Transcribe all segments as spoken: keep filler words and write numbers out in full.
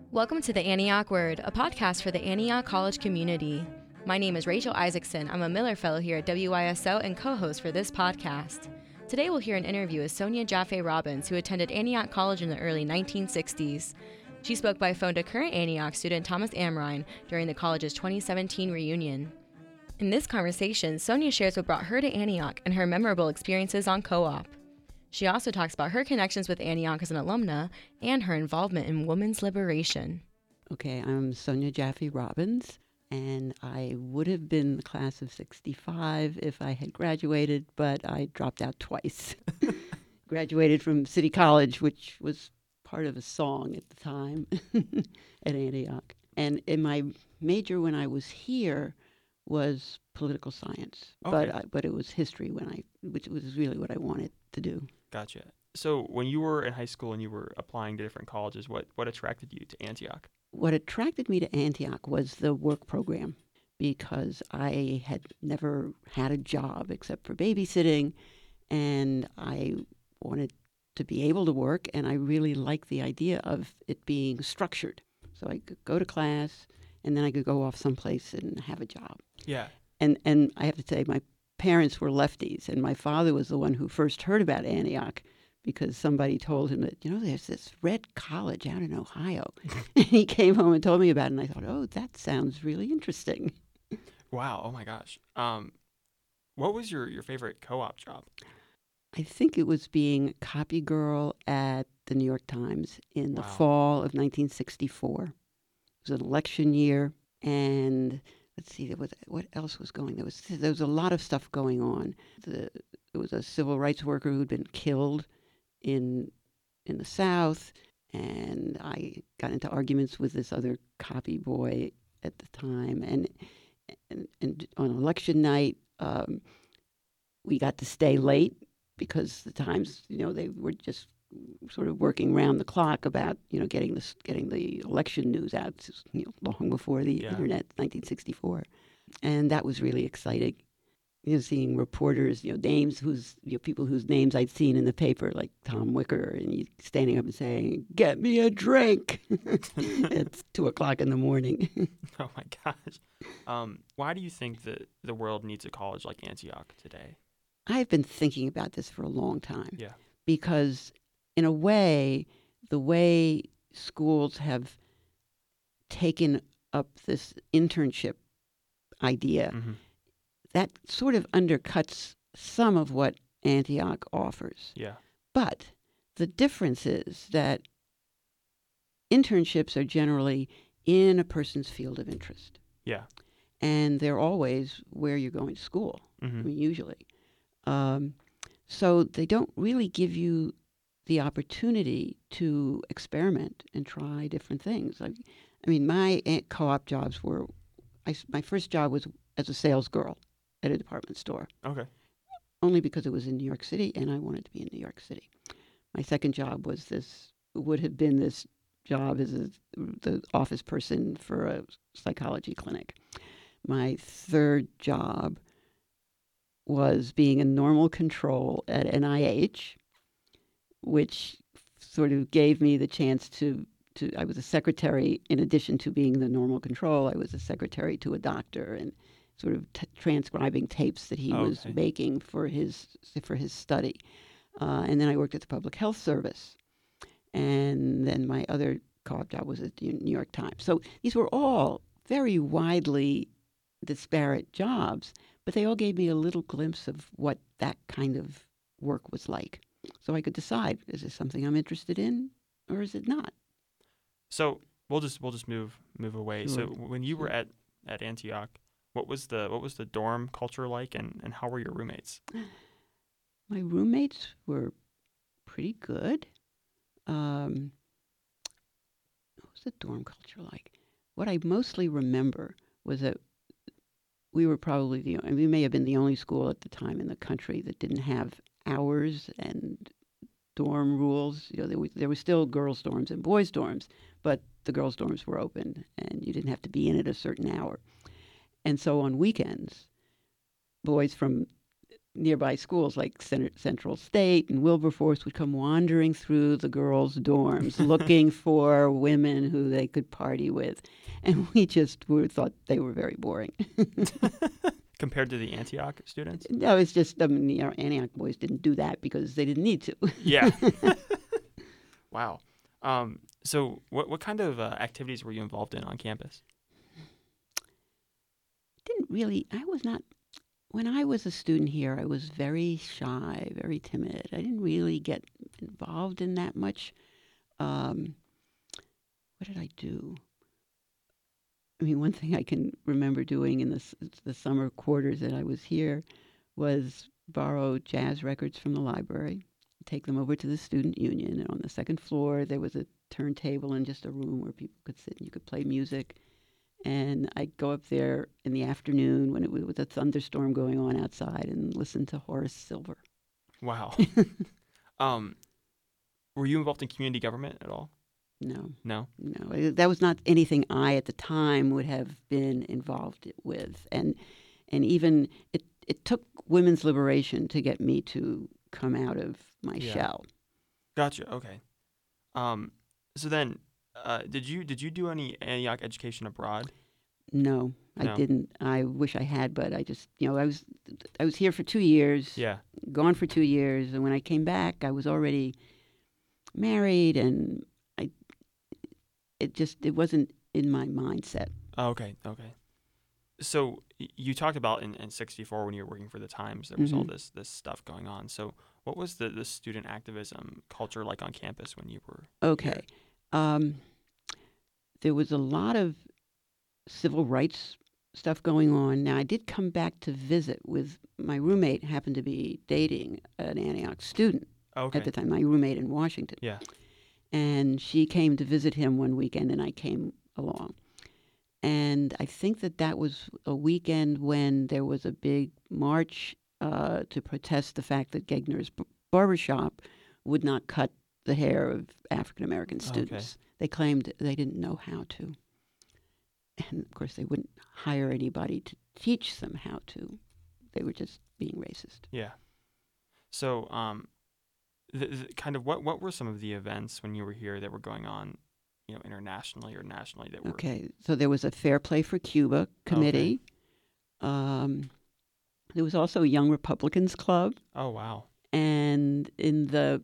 Welcome to the Antioch Word, a podcast for the Antioch College community. My name is Rachel Isaacson. I'm a Miller Fellow here at W Y S O and co-host for this podcast. Today we'll hear an interview with Sonia Jaffe Robbins, who attended Antioch College in the early nineteen sixties. She spoke by phone to current Antioch student Thomas Amrine during the college's twenty seventeen reunion. In this conversation, Sonia shares what brought her to Antioch and her memorable experiences on co-op. She also talks about her connections with Antioch as an alumna and her involvement in women's liberation. Okay, I'm Sonia Jaffe Robbins, and I would have been the class of sixty-five if I had graduated, but I dropped out twice. Graduated from City College, which was part of a song at the time at Antioch. And in my major when I was here was political science, Okay. but I, but it was history when I, which was really what I wanted to do. Gotcha. So when you were in high school and you were applying to different colleges, what, what attracted you to Antioch? What attracted me to Antioch was the work program, because I had never had a job except for babysitting, and I wanted to be able to work, and I really liked the idea of it being structured. So I could go to class, and then I could go off someplace and have a job. Yeah. And and I have to say, my parents were lefties, and my father was the one who first heard about Antioch because somebody told him that, you know, there's this red college out in Ohio. And he came home and told me about it, and I thought, oh, that sounds really interesting. Wow. Oh my gosh. Um, what was your, your favorite co-op job? I think it was being copy girl at the New York Times in the Wow. fall of nineteen sixty-four. It was an election year, and let's see, there was, what else was going? There was there was a lot of stuff going on. The, there was a civil rights worker who'd been killed in in the South, and I got into arguments with this other copy boy at the time. And and, and on election night, um, we got to stay late because the Times, you know, they were just sort of working round the clock about, you know, getting this, getting the election news out, you know, long before the Yeah. internet, nineteen sixty-four, and that was really exciting. You know, seeing reporters, you know, names whose, you know, people whose names I'd seen in the paper, like Tom Wicker, and you standing up and saying, "Get me a drink." It's two o'clock in the morning. Oh my gosh. Um, why do you think that the world needs a college like Antioch today? I've been thinking about this for a long time. Yeah. Because in a way, the way schools have taken up this internship idea, Mm-hmm. that sort of undercuts some of what Antioch offers. Yeah. But the difference is that internships are generally in a person's field of interest. Yeah. And they're always where you're going to school, Mm-hmm. I mean, usually. Um, so they don't really give you the opportunity to experiment and try different things. I, I mean, my ant- co-op jobs were, I s my first job was as a sales girl at a department store, Okay. only because it was in New York City and I wanted to be in New York City. My second job was this, would have been this job as a, the office person for a psychology clinic. My third job was being a normal control at N I H, which sort of gave me the chance to, to, I was a secretary, in addition to being the normal control, I was a secretary to a doctor and sort of t- transcribing tapes that he was Okay. making for his, for his study. Uh, and then I worked at the Public Health Service. And then my other co-op job was at the New York Times. So these were all very widely disparate jobs, but they all gave me a little glimpse of what that kind of work was like. So I could decide, is this something I'm interested in or is it not? So we'll just we'll just move move away. So Sure. when you were Sure. at, at Antioch, what was the what was the dorm culture like, and, and how were your roommates? My roommates were pretty good. Um, what was the dorm culture like? What I mostly remember was that we were probably the, and we may have been the only school at the time in the country that didn't have hours and dorm rules. You know, there was, there were still girls' dorms and boys' dorms, but the girls' dorms were open and you didn't have to be in at a certain hour. And so on weekends, boys from nearby schools like Center, Central State and Wilberforce would come wandering through the girls' dorms looking for women who they could party with. And we just we thought they were very boring. Compared to the Antioch students? No, it's just, I mean, the Antioch boys didn't do that because they didn't need to. Yeah. Wow. Um, so what, what kind of uh, activities were you involved in on campus? Didn't really, I was not, when I was a student here, I was very shy, very timid. I didn't really get involved in that much. Um, what did I do? I mean, one thing I can remember doing in the, s- the summer quarters that I was here was borrow jazz records from the library, take them over to the student union. And on the second floor, there was a turntable and just a room where people could sit and you could play music. And I'd go up there in the afternoon when it was with a thunderstorm going on outside and listen to Horace Silver. Wow. um, were you involved in community government at all? No, No? no, it- that was not anything I at the time would have been involved with. And and even it, it took women's liberation to get me to come out of my Yeah. shell. Gotcha. Okay. Um, so then, uh, did you did you do any Antioch education abroad? No, I No. didn't. I wish I had, but I just, you know, I was I was here for two years, Yeah. gone for two years, and when I came back, I was already married, and I it just it wasn't in my mindset. Oh, okay. Okay. So y- you talked about in, in sixty-four when you were working for the Times, there was all Mhm. this this stuff going on. So what was the, the student activism culture like on campus when you were Okay, um, there was a lot of civil rights stuff going on. Now, I did come back to visit with my roommate, happened to be dating an Antioch student okay. at the time, my roommate in Washington. Yeah. And she came to visit him one weekend, and I came along. And I think that that was a weekend when there was a big march uh, to protest the fact that Gegner's b- barbershop would not cut the hair of African American Okay. students. They claimed they didn't know how to. And of course, they wouldn't hire anybody to teach them how to. They were just being racist. Yeah. So um, the, the, kind of what what were some of the events when you were here that were going on, you know, internationally or nationally that were Okay, so there was a Fair Play for Cuba committee. Um, there was also a Young Republicans Club. Oh wow. And in the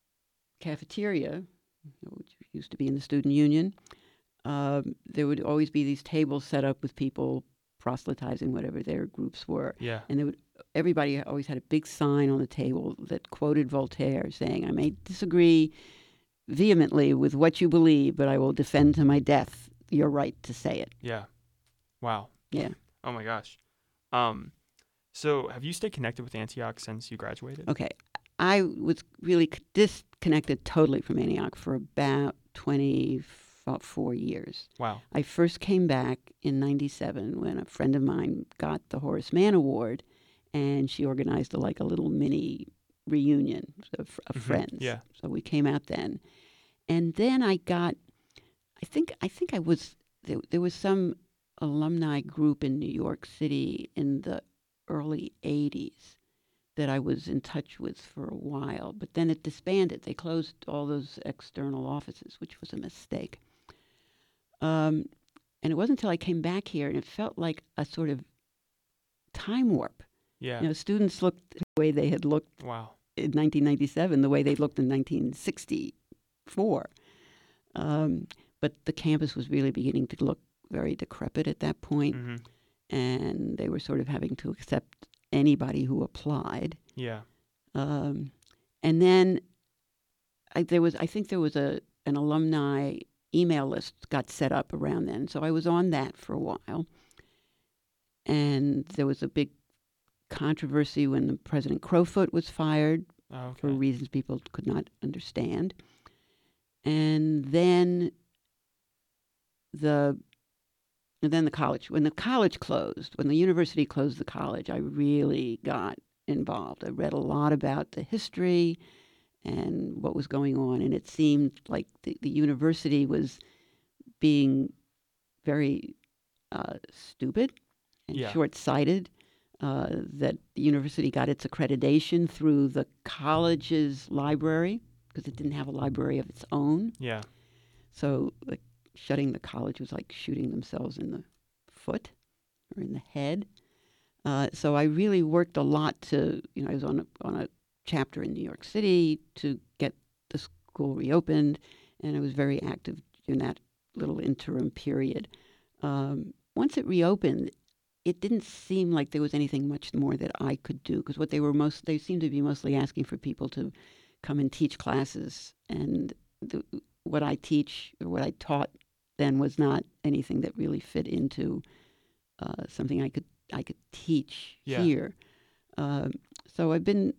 cafeteria, which used to be in the student union, um, there would always be these tables set up with people proselytizing whatever their groups were. Yeah. And they would, everybody always had a big sign on the table that quoted Voltaire saying, I may disagree vehemently with what you believe, but I will defend to my death your right to say it. Yeah. Wow. Yeah. Oh my gosh. Um, so have you stayed connected with Antioch since you graduated? Okay. I was really c- disconnected totally from Antioch for about twenty-four years. Wow. I first came back in ninety-seven when a friend of mine got the Horace Mann Award, and she organized a, like a little mini reunion of, of Mhm. friends. Yeah. So we came out then. And then I got, I think, I think I was, there, there was some alumni group in New York City in the early eighties that I was in touch with for a while, but then it disbanded. They closed all those external offices, which was a mistake. Um, and it wasn't until I came back here, and it felt like a sort of time warp. Yeah. You know, students looked the way they had looked Wow. in nineteen ninety-seven, the way they looked in nineteen sixty-four. Um, but the campus was really beginning to look very decrepit at that point, hmm and they were sort of having to accept anybody who applied. Yeah. Um, and then I, there was, I think there was a an alumni email list got set up around then, so I was on that for a while. And there was a big controversy when the President Crowfoot was fired Oh, for okay. reasons people could not understand. And then the and then the college. When the college closed, when the university closed the college, I really got involved. I read a lot about the history and what was going on, and it seemed like the, the university was being very uh, stupid and Yeah. short-sighted uh, that the university got its accreditation through the college's library because it didn't have a library of its own. Yeah. So like, shutting the college was like shooting themselves in the foot or in the head. Uh, so I really worked a lot to, you know, I was on a, on a chapter in New York City to get the school reopened, and I was very active in that little interim period. Um, once it reopened, it didn't seem like there was anything much more that I could do, because what they were most, they seemed to be mostly asking for people to come and teach classes, and the, what I teach or what I taught then was not anything that really fit into uh, something I could I could teach Yeah. here. Um, so I've been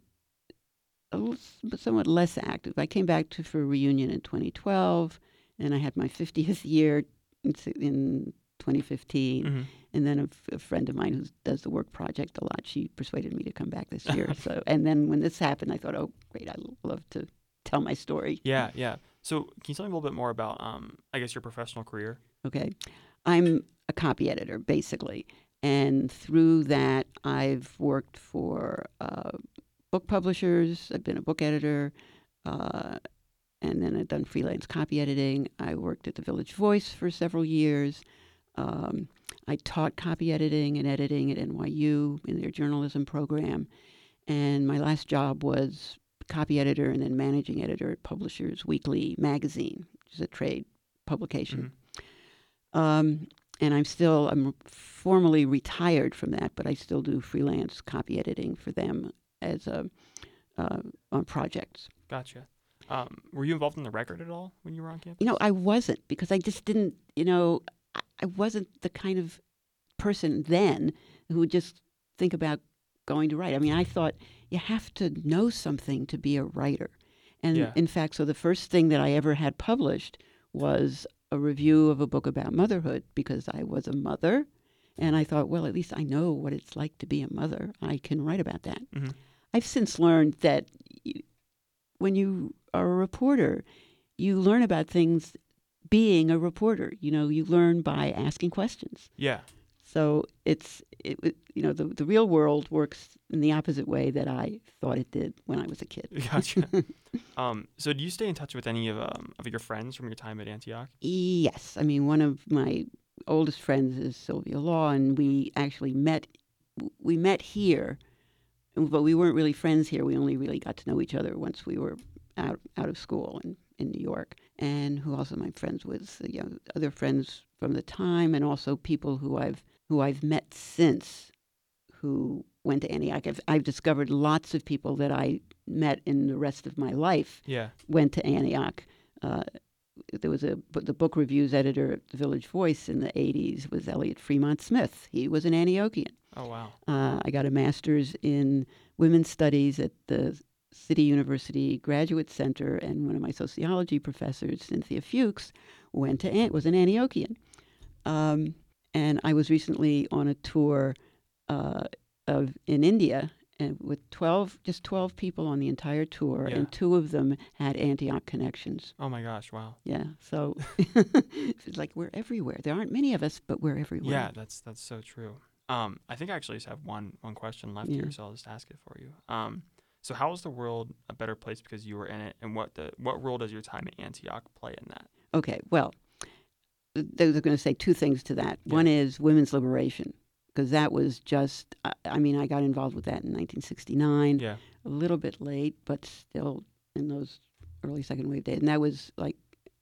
a little, somewhat less active. I came back to for a reunion in twenty twelve, and I had my fiftieth year in, in twenty fifteen. Mm-hmm. And then a, f- a friend of mine who does the work project a lot, she persuaded me to come back this year. So, and then when this happened, I thought, oh, great, I'd love to tell my story. Yeah, yeah. So can you tell me a little bit more about, um, I guess, your professional career? Okay. I'm a copy editor, basically. And through that, I've worked for uh, book publishers. I've been a book editor. Uh, and then I've done freelance copy editing. I worked at the Village Voice for several years. Um, I taught copy editing and editing at N Y U in their journalism program. And my last job was copy editor and then managing editor at Publishers Weekly magazine, which is a trade publication. Mm-hmm. Um, and I'm still, I'm formally retired from that, but I still do freelance copy editing for them as a, uh, on projects. Gotcha. Um, were you involved in the record at all when you were on campus? You know, I wasn't, because I just didn't, you know, I, I wasn't the kind of person then who would just think about going to write. I mean, I thought you have to know something to be a writer. And Yeah. in fact, so the first thing that I ever had published was a review of a book about motherhood, because I was a mother. And I thought, well, at least I know what it's like to be a mother. I can write about that. Mm-hmm. I've since learned that y- when you are a reporter, you learn about things being a reporter. You know, you learn by asking questions. Yeah. So it's, it, it- you know, the, the real world works in the opposite way that I thought it did when I was a kid. Gotcha. um, so do you stay in touch with any of um, of your friends from your time at Antioch? Yes. I mean, one of my oldest friends is Sylvia Law, and we actually met, we met here, but we weren't really friends here. We only really got to know each other once we were out, out of school in, in New York. And who also my friends with, you know, other friends from the time, and also people who I've, who I've met since, who went to Antioch. I've, I've discovered lots of people that I met in the rest of my life Yeah. went to Antioch. Uh, there was a the book reviews editor at the Village Voice in the eighties was Elliot Fremont Smith. He was an Antiochian. Oh, wow. Uh, I got a master's in women's studies at the City University Graduate Center, and one of my sociology professors, Cynthia Fuchs, went to Ant- was an Antiochian. Um, and I was recently on a tour uh, of in India, and with twelve, just twelve people on the entire tour, Yeah. and two of them had Antioch connections. Oh, my gosh. Wow. Yeah, so it's like we're everywhere. There aren't many of us, but we're everywhere. Yeah, that's that's so true. Um, I think I actually just have one one question left Yeah. here, so I'll just ask it for you. Um, so how is the world a better place because you were in it, and what the what role does your time at Antioch play in that? Okay, well, th- they're going to say two things to that. Yeah. One is women's liberation, because that was just, I, I mean, I got involved with that in nineteen sixty-nine, Yeah. a little bit late, but still in those early second wave days. And that was like,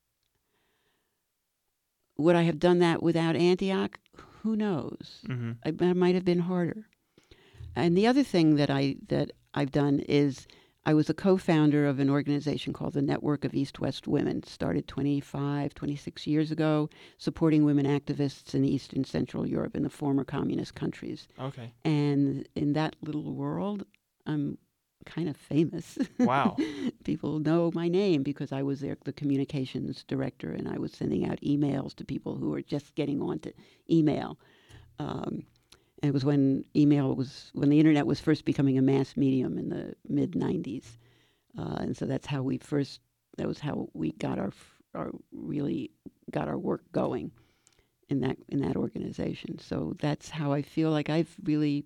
would I have done that without Antioch? Who knows? Mm-hmm. I, I might have been harder. And the other thing that I that I've done is I was a co-founder of an organization called the Network of East-West Women, started twenty-five, twenty-six years ago, supporting women activists in East and Central Europe in the former communist countries. Okay. And in that little world, I'm kind of famous. Wow. People know my name because I was their, the communications director, and I was sending out emails to people who were just getting onto email. Um, it was when email was, when the internet was first becoming a mass medium in the mid nineties. Uh, and so that's how we first, that was how we got our, our, really got our work going in that, in that organization. So that's how I feel like I've really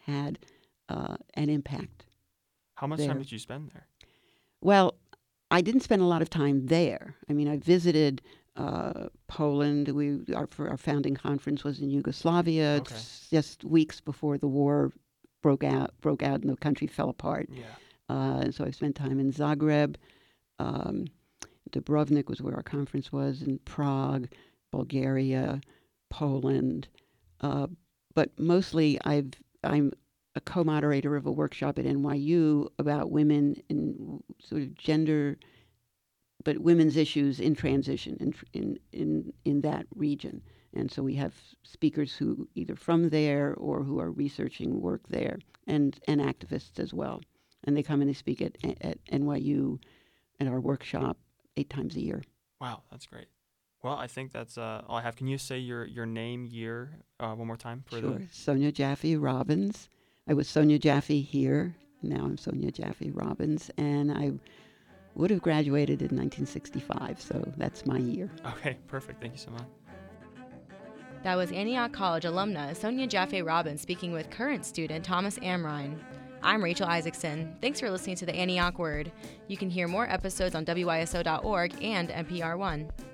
had uh, an impact. How much there. time did you spend there? Well, I didn't spend a lot of time there. I mean, I visited uh, Poland. We our, for our founding conference was in Yugoslavia, Okay. just weeks before the war broke out. Broke out, and the country fell apart. Yeah. Uh, and so I spent time in Zagreb. Um, Dubrovnik was where our conference was, in Prague, Bulgaria, Poland. Uh, but mostly, I've I'm a co-moderator of a workshop at N Y U about women in sort of gender, but women's issues in transition in in in, in that region. And so we have speakers who either from there or who are researching work there, and and activists as well. And they come and they speak at at N Y U at our workshop eight times a year. Wow, that's great. Well, I think that's uh, all I have. Can you say your, your name, year, uh, one more time? For Sure. The... Sonia Jaffe Robbins. I was Sonia Jaffe here. Now I'm Sonia Jaffe Robbins. And I would have graduated in nineteen sixty-five, so that's my year. Okay, perfect. Thank you so much. That was Antioch College alumna Sonia Jaffe Robbins speaking with current student Thomas Amrine. I'm Rachel Isaacson. Thanks for listening to the Antioch Word. You can hear more episodes on W I S O dot org and N P R One.